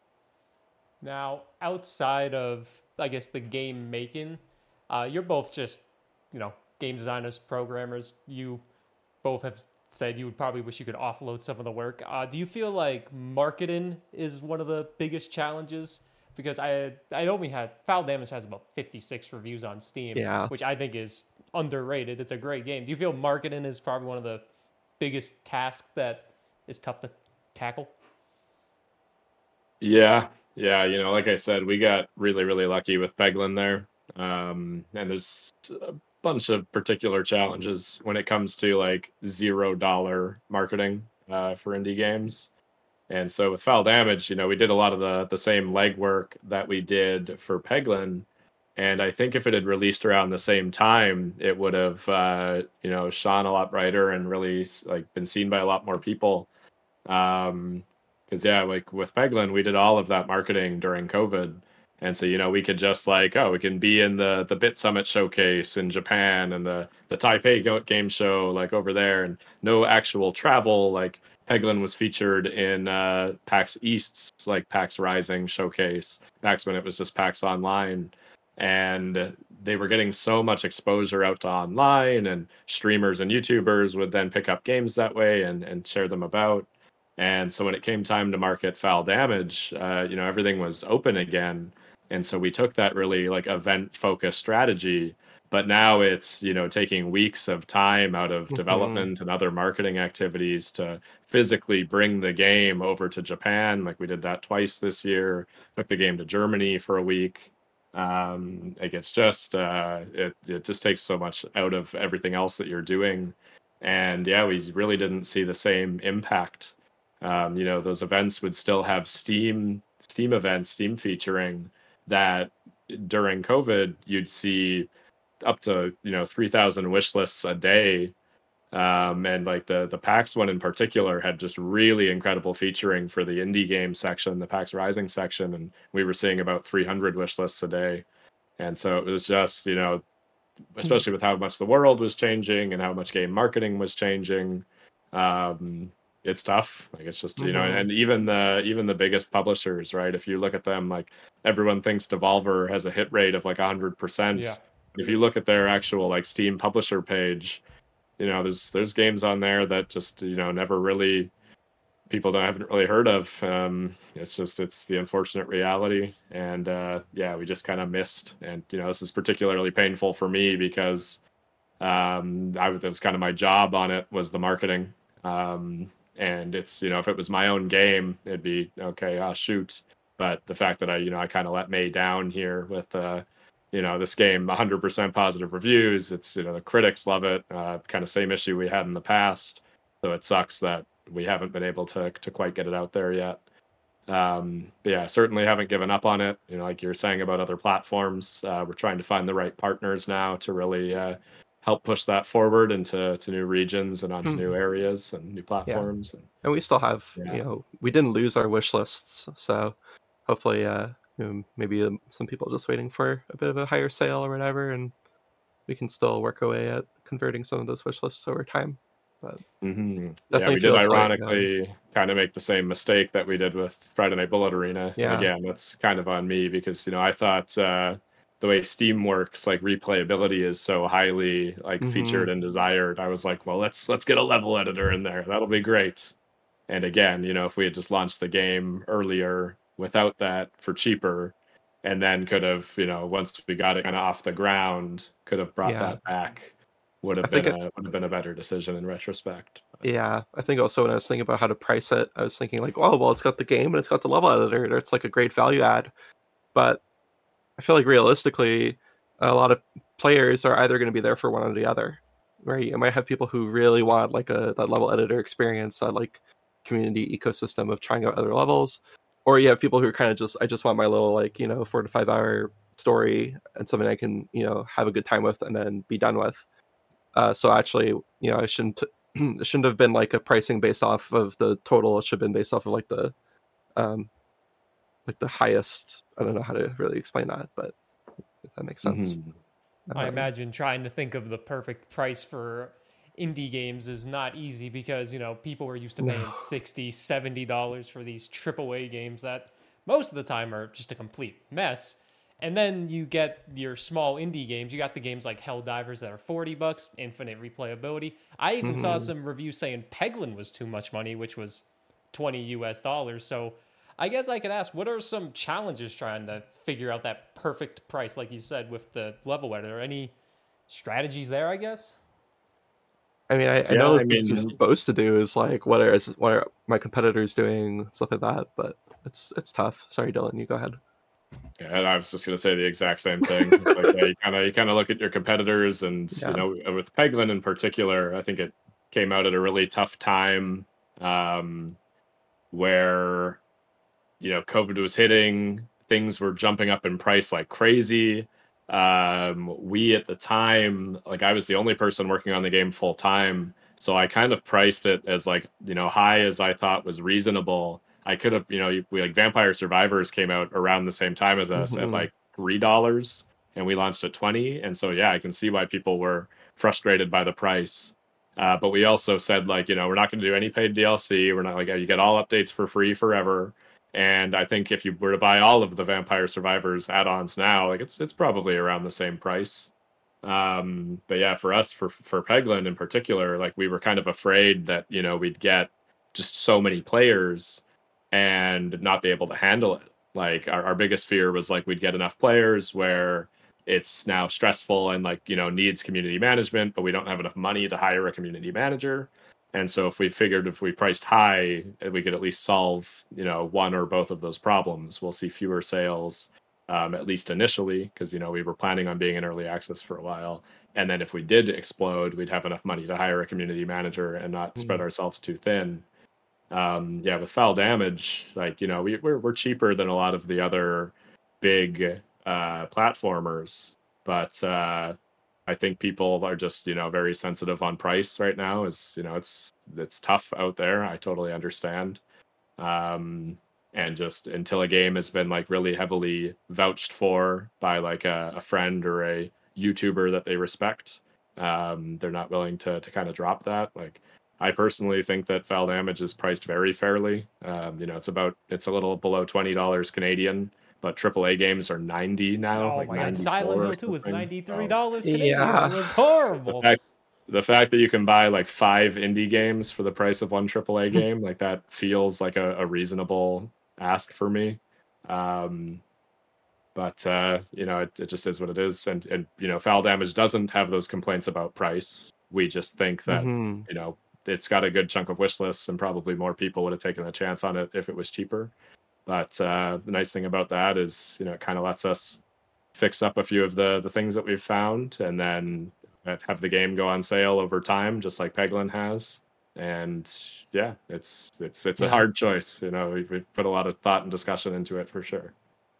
Now, outside of, I guess, the game making, uh, you're both just, you know, game designers, programmers. You both have said you would probably wish you could offload some of the work. Uh, do you feel like marketing is one of the biggest challenges? Because I I know we had Foul Damage has about fifty-six reviews on Steam, Yeah. which I think is underrated. It's a great game. Do you feel marketing is probably one of the biggest tasks that is tough to tackle? Yeah, yeah. You know, like I said, we got really, really lucky with Peglin there. Um, and there's a bunch of particular challenges when it comes to like zero dollar marketing uh, for indie games. And so with Foul Damage, you know, we did a lot of the the same legwork that we did for Peglin. And I think if it had released around the same time, it would have, uh, you know, shone a lot brighter and really like been seen by a lot more people. Um, because yeah, like with Peglin, we did all of that marketing during COVID, and so you know we could just like, oh, we can be in the the Bit Summit showcase in Japan and the the Taipei Go- game show like over there, and no actual travel. Like Peglin was featured in uh, PAX East's like PAX Rising showcase. PAX when it was just PAX Online, and they were getting so much exposure out to online, and streamers and YouTubers would then pick up games that way and and share them about. And so when it came time to market Foul Damage, uh, you know, everything was open again. And so we took that really like event focused strategy. But now it's, you know, taking weeks of time out of Mhm. development and other marketing activities to physically bring the game over to Japan. Like we did that twice this year, took the game to Germany for a week. Um, like it's just, uh, it, it just takes so much out of everything else that you're doing. And yeah, we really didn't see the same impact. Um, you know, those events would still have Steam Steam events, Steam featuring that during COVID, you'd see up to, you know, three thousand wish lists a day. Um, and like the the PAX one in particular had just really incredible featuring for the indie game section, the PAX Rising section, and we were seeing about three hundred wish lists a day. And so it was just, you know, especially with how much the world was changing and how much game marketing was changing, um, it's tough. Like it's just, you know, Mhm. and even the even the biggest publishers, right? If you look at them, like everyone thinks Devolver has a hit rate of like a hundred Yeah. percent. If you look at their actual like Steam publisher page, you know, there's there's games on there that just, you know, never really people don't haven't really heard of. Um, it's just it's the unfortunate reality, and uh, yeah, we just kind of missed. And you know, this is particularly painful for me because um, I that was kind of my job on it was the marketing. Um, and it's, you know, if it was my own game, it'd be okay. Ah, shoot. But the fact that I, you know, I kind of let May down here with, uh, you know, this game, one hundred percent positive reviews. It's, you know, the critics love it. Uh, kind of same issue we had in the past. So it sucks that we haven't been able to to quite get it out there yet. Um, but yeah, certainly haven't given up on it. You know, like you're saying about other platforms, uh, we're trying to find the right partners now to really uh, help push that forward into to new regions and onto Hmm. new areas and new platforms. And, And we still have, Yeah. you know, we didn't lose our wish lists, so hopefully, uh, you know, maybe um, some people just waiting for a bit of a higher sale or whatever, and we can still work away at converting some of those wish lists over time. But hmm yeah, definitely we did feels like, um, ironically kind of make the same mistake that we did with Friday Night Bullet Arena. And Yeah. again, that's kind of on me because, you know, I thought uh, the way Steam works, like replayability is so highly like Mhm. featured and desired. I was like, well, let's let's get a level editor in there. That'll be great. And again, you know, if we had just launched the game earlier without that for cheaper, and then could have, you know, once we got it kind of off the ground, could have brought Yeah. that back, would I have think been it, a would have been a better decision in retrospect. But, yeah, I think also when I was thinking about how to price it, I was thinking like, oh, well, it's got the game and it's got the level editor, or it's like a great value add. But I feel like realistically, a lot of players are either going to be there for one or the other, right? You might have people who really want like a that level editor experience, that like community ecosystem of trying out other levels, or you have people who are kind of just, I just want my little like, you know, four to five hour story and something I can, you know, have a good time with and then be done with. Uh, so actually, you know, I shouldn't it shouldn't have been like a pricing based off of the total. It should have been based off of like the um like the highest. I don't know how to really explain that, but if that makes sense. mhm. I Um, imagine trying to think of the perfect price for indie games is not easy because, you know, people were used to paying No. sixty dollars, seventy dollars for these triple A games that most of the time are just a complete mess. And then you get your small indie games. You got the games like Helldivers that are forty bucks, infinite replayability. I even saw Mhm. some reviews saying Peglin was too much money, which was twenty U S dollars. So I guess I could ask, what are some challenges trying to figure out that perfect price, like you said, with the level editor? Any strategies there, I guess? I mean, I, I Yeah, know I the things you're mean, supposed to do is like what are what are my competitors doing, stuff like that. But it's it's tough. Sorry, Dylan, you go ahead. yeah, I was just gonna say the exact same thing. It's like, yeah, you kind of you kind of look at your competitors, and you Yeah. know, with Peglin in particular, I think it came out at a really tough time, um, where you know COVID was hitting, things were jumping up in price like crazy. Um, we at the time, like I was the only person working on the game full time, so I kind of priced it as like, you know, high as I thought was reasonable. I could have, you know, we like Vampire Survivors came out around the same time as us at Mhm. like three dollars, and we launched at twenty. And so yeah, I can see why people were frustrated by the price. Uh, but we also said like, you know, we're not going to do any paid D L C. We're not like, you get all updates for free forever. And I think if you were to buy all of the Vampire Survivors add-ons now, like it's it's probably around the same price. Um, but yeah, for us, for for Peglin in particular, like we were kind of afraid that, you know, we'd get just so many players and not be able to handle it. Like our, our biggest fear was like we'd get enough players where it's now stressful and like, you know, needs community management, but we don't have enough money to hire a community manager. And so if we figured if we priced high, we could at least solve, you know, one or both of those problems. We'll see fewer sales, um, at least initially, because, you know, we were planning on being in early access for a while. And then if we did explode, we'd have enough money to hire a community manager and not spread Mhm. ourselves too thin. Um, yeah, with foul damage, like, you know, we, we're, we're cheaper than a lot of the other big uh, platformers, but uh, I think people are just, you know, very sensitive on price right now. Is, you know, it's it's tough out there. I totally understand. Um, and just until a game has been like really heavily vouched for by like a, a friend or a YouTuber that they respect, um, they're not willing to to kind of drop that. Like, I personally think that Foul Damage is priced very fairly. Um, you know, it's about it's a little below twenty dollars Canadian, but triple A games are ninety now, Oh like my God, ninety four Silent or Hill two was something. ninety-three So dollars Canadian. It Yeah. was the horrible. fact the fact that you can buy like five indie games for the price of one triple A game, like that feels like a, a reasonable ask for me. Um, but uh, you know, it, it just is what it is. And and you know, Foul Damage doesn't have those complaints about price. We just think that, Hmm. you know, it's got a good chunk of wish lists, and probably more people would have taken a chance on it if it was cheaper. But uh, the nice thing about that is, you know, it kind of lets us fix up a few of the the things that we've found, and then have the game go on sale over time, just like Peglin has. And yeah, it's it's it's a Yeah. hard choice. You know, we've, we've put a lot of thought and discussion into it for sure.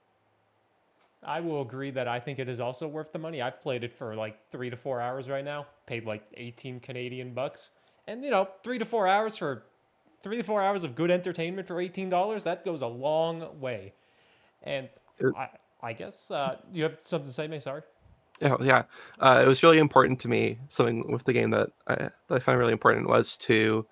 I will agree that I think it is also worth the money. I've played it for like three to four hours right now, paid like eighteen Canadian bucks. And, you know, three to four hours for three to four hours of good entertainment for eighteen dollars, that goes a long way. And It- I, I guess uh, you have something to say, May? Sorry. Yeah, yeah. Uh, it was really important to me. Something with the game that I that I found really important was to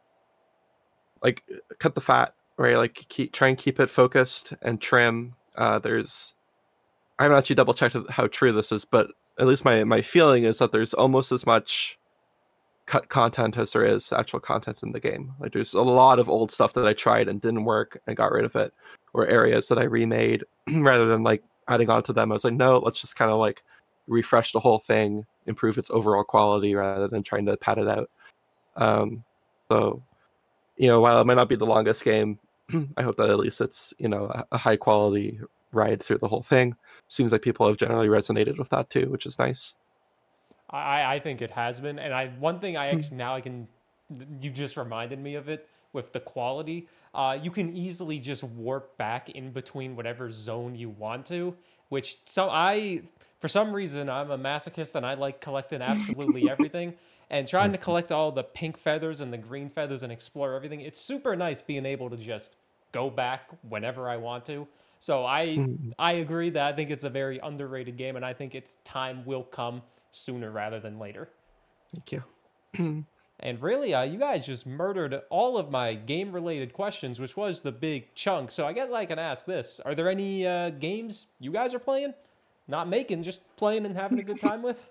like cut the fat, right? Like keep try and keep it focused and trim. Uh, there's I haven't actually double checked how true this is, but at least my my feeling is that there's almost as much cut content as there is actual content in the game. Like there's a lot of old stuff that I tried and didn't work and got rid of it, or areas that I remade rather than like adding on to them. I was like, no, let's just kind of like refresh the whole thing, improve its overall quality rather than trying to pad it out. Um, so, you know, while it might not be the longest game, I hope that at least it's, you know, a, a high quality ride through the whole thing. Seems like people have generally resonated with that too, which is nice. I, I think it has been. And I one thing I actually now I can you just reminded me of it with the quality. Uh, you can easily just warp back in between whatever zone you want to, which so I for some reason I'm a masochist and I like collecting absolutely everything. And trying to collect all the pink feathers and the green feathers and explore everything, it's super nice being able to just go back whenever I want to. So I Mm, I agree that I think it's a very underrated game, and I think its time will come sooner rather than later. Thank you. And really, uh, you guys just murdered all of my game-related questions, which was the big chunk. So I guess I can ask this: are there any uh, games you guys are playing, not making, just playing and having a good time with?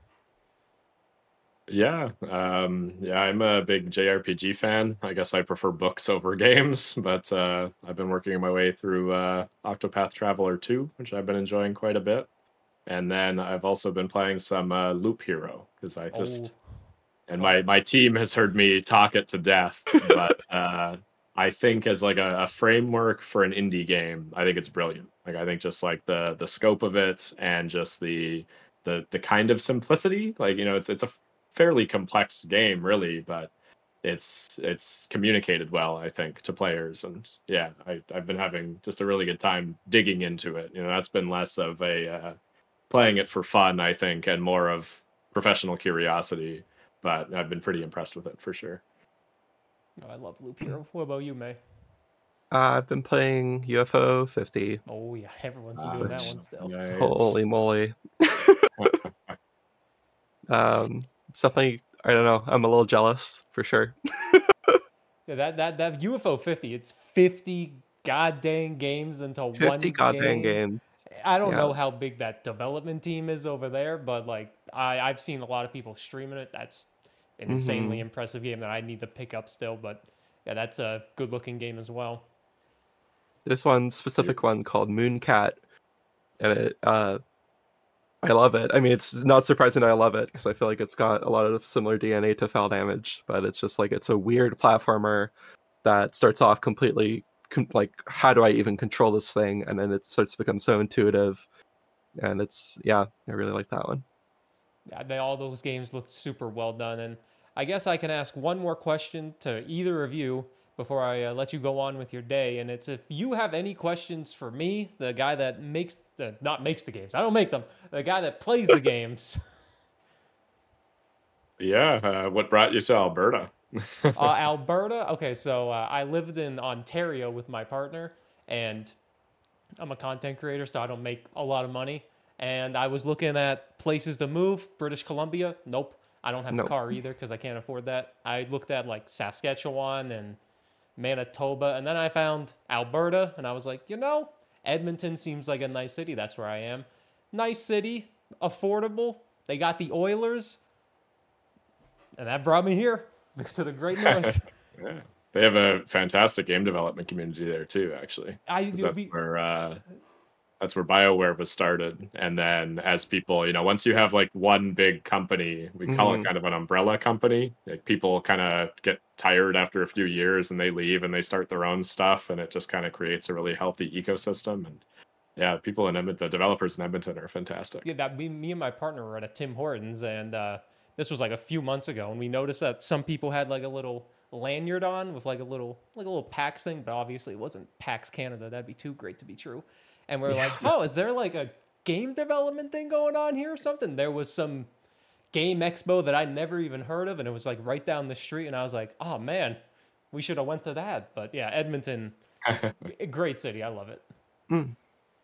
Yeah, um, yeah, I'm a big J R P G fan. I guess I prefer books over games, but uh, I've been working my way through uh, Octopath Traveler two, which I've been enjoying quite a bit. And then I've also been playing some uh, Loop Hero because I just Oh, and my my team has heard me talk it to death, but uh, I think as like a, a framework for an indie game, I think it's brilliant. Like I think just like the the scope of it and just the the the kind of simplicity, like you know, it's it's a fairly complex game, really, but it's it's communicated well, I think, to players. And yeah, I, I've been having just a really good time digging into it. You know, that's been less of a uh, playing it for fun, I think, and more of professional curiosity. But I've been pretty impressed with it for sure. oh, I love Loop Hero. What about you, May? Uh, I've been playing U F O fifty. Oh yeah, everyone's been Uh, doing that one still. nice. Holy moly. Um, it's definitely, I don't know, I'm a little jealous for sure. Yeah, that that that U F O fifty, it's fifty goddamn games into fifty one goddamn game. games. I don't Yeah. know how big that development team is over there, but like I I've seen a lot of people streaming it. That's an insanely Mhm. impressive game that I need to pick up still, but yeah, that's a good looking game as well. There's one specific one called Mooncat, and it, uh, I love it. I mean, it's not surprising that I love it because I feel like it's got a lot of similar D N A to Foul Damage, but it's just like it's a weird platformer that starts off completely con- like, how do I even control this thing? And then it starts to become so intuitive, and it's yeah, I really like that one. Yeah, they, all those games looked super well done, and I guess I can ask one more question to either of you before I uh, let you go on with your day, and it's if you have any questions for me, the guy that makes the not makes the games, I don't make them, the guy that plays the games. Yeah, uh, what brought you to Alberta? Uh, Alberta. Okay, so uh, I lived in Ontario with my partner, and I'm a content creator, so I don't make a lot of money. And I was looking at places to move. British Columbia, nope. I don't have a Nope. car either because I can't afford that. I looked at like Saskatchewan and Manitoba, and then I found Alberta, and I was like, you know, Edmonton seems like a nice city. That's where I am. Nice city, affordable. They got the Oilers, and that brought me here to the Great North. Yeah. They have a fantastic game development community there too, actually. I 'Cause that's we, where uh, that's where BioWare was started. And then as people, you know, once you have like one big company, we call it Mhm. kind of an umbrella company. Like people kind of get tired after a few years and they leave and they start their own stuff, and it just kind of creates a really healthy ecosystem. And yeah, people in Edmonton, the developers in Edmonton are fantastic. yeah, that we, me and my partner were at a Tim Hortons, and uh, this was like a few months ago, and we noticed that some people had like a little lanyard on with like a little like a little PAX thing, but obviously it wasn't PAX Canada. That'd be too great to be true. And we're like, oh, is there like a game development thing going on here or something? There was some game expo that I never even heard of, and it was like right down the street, and I was like, oh man, we should have went to that. But yeah, Edmonton, g- great city. I love it. Mm.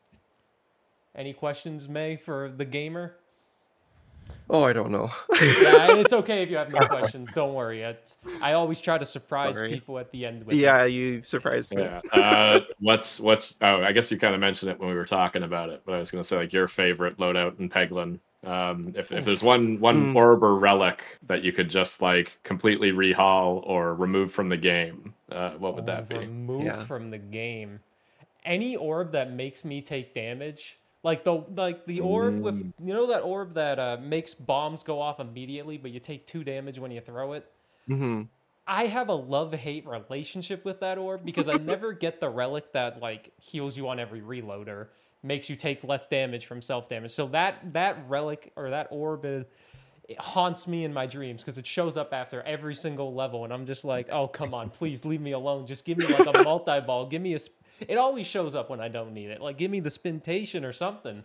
Any questions, May, for the gamer? Oh, I don't know. Yeah, it's okay if you have no questions. Don't worry. It's, I always try to surprise Sorry. people at the end with it. Yeah, you surprised me. Yeah. Uh, what's what's? Oh, I guess you kind of mentioned it when we were talking about it, but I was going to say like your favorite loadout in Peglin. Um, if if there's one one Mm. orb or relic that you could just like completely rehaul or remove from the game, uh, what would that Oh, be? remove Yeah. from the game. Any orb that makes me take damage, like the like the orb with Mm. you know that orb that uh, makes bombs go off immediately, but you take two damage when you throw it. Hmm. I have a love-hate relationship with that orb because I never get the relic that like heals you on every reload or makes you take less damage from self-damage. So that that relic or that orb is, it haunts me in my dreams because it shows up after every single level, and I'm just like, oh come on, please leave me alone. Just give me like a multi-ball. Give me a. Sp- it always shows up when I don't need it. Like give me the spintation or something.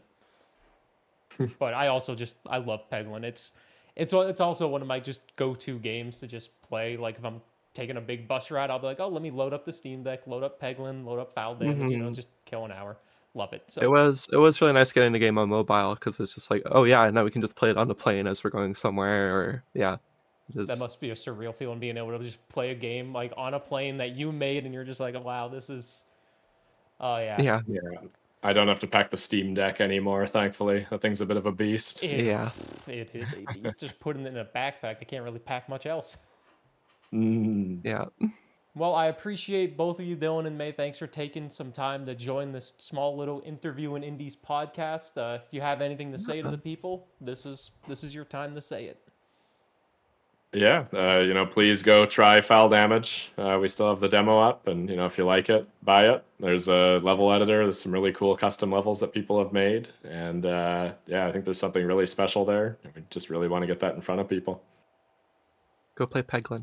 But I also just I love Peglin. It's it's it's also one of my just go-to games to just play. Like if I'm taking a big bus ride, I'll be like, oh, let me load up the Steam Deck, load up Peglin, load up Foul Damage. You know, Mhm. just kill an hour. Love it. So It was it was really nice getting the game on mobile because it's just like, oh yeah, now we can just play it on the plane as we're going somewhere, or yeah, that just must be a surreal feeling being able to just play a game like on a plane that you made, and you're just like, oh, wow, this is. Oh yeah. yeah, Yeah. I don't have to pack the Steam Deck anymore, thankfully. That thing's a bit of a beast. It, yeah. it is a beast. Just putting it in a backpack. I can't really pack much else. Mm. Yeah. Well, I appreciate both of you, Dylan and May. Thanks for taking some time to join this small little interview in Indies podcast. Uh, if you have anything to say to the people, this is this is your time to say it. Yeah, uh, you know, please go try Foul Damage. Uh, we still have the demo up, and you know, if you like it, buy it. There's a level editor. There's some really cool custom levels that people have made, and uh, yeah, I think there's something really special there. We just really want to get that in front of people. Go play Peglin.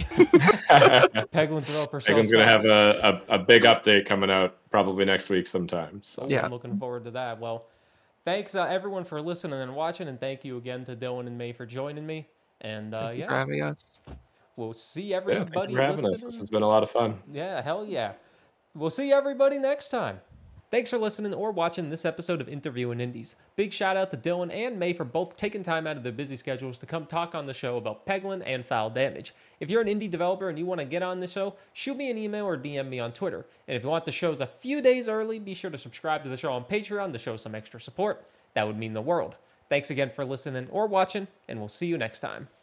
Peglin Developer Megan's gonna have a, a, a big update coming out probably next week sometime. So Yeah. I'm looking forward to that. Well, thanks uh, everyone for listening and watching, and thank you again to Dylan and May for joining me. And uh, Thank you for yeah, having us. we'll see yeah, thank everybody you for having us. listening. This has been a lot of fun. Yeah, hell yeah. We'll see everybody next time. Thanks for listening or watching this episode of Interviewing Indies. Big shout out to Dylan and May for both taking time out of their busy schedules to come talk on the show about Peglin and Foul Damage. If you're an indie developer and you want to get on the show, shoot me an email or D M me on Twitter. And if you want the shows a few days early, be sure to subscribe to the show on Patreon to show some extra support. That would mean the world. Thanks again for listening or watching, and we'll see you next time.